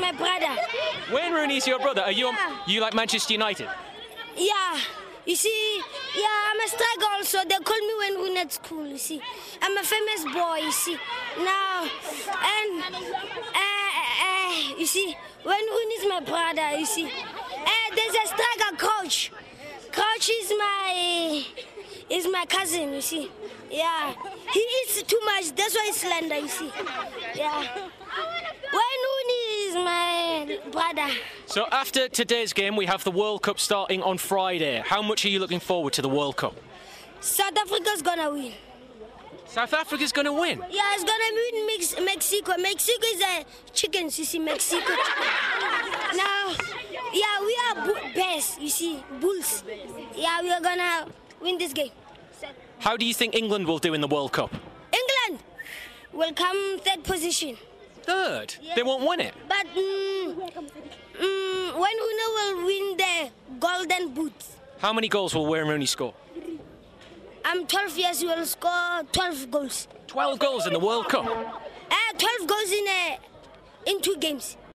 my brother. Wayne Rooney's your brother. Are you Yeah. you like Manchester United? Yeah. You see, yeah, I'm a striker also. They call me Wayne Rooney at school, you see. I'm a famous boy, you see. Now, and, you see, Wayne Rooney is my brother, you see. There's a striker, Coach. Coach is my cousin, you see. Yeah. He eats too much, that's why he's slender, you see. Yeah. Wayne Rooney is my brother. So after today's game, we have the World Cup starting on Friday. How much are you looking forward to the World Cup? South Africa's gonna win. South Africa's going to win. Yeah, it's gonna win Mexico. Mexico is a chickens, you see, Mexico chicken. Now, yeah, we are best, you see, bulls. Yeah, we are gonna win this game. How do you think England will do in the World Cup? England will come third position. Third? Yeah. They won't win it. But Wayne Rooney will win the golden boot. How many goals will Wayne Rooney score? I'm 12 years, he will score 12 goals. 12 goals in the World Cup. 12 goals in 2 games.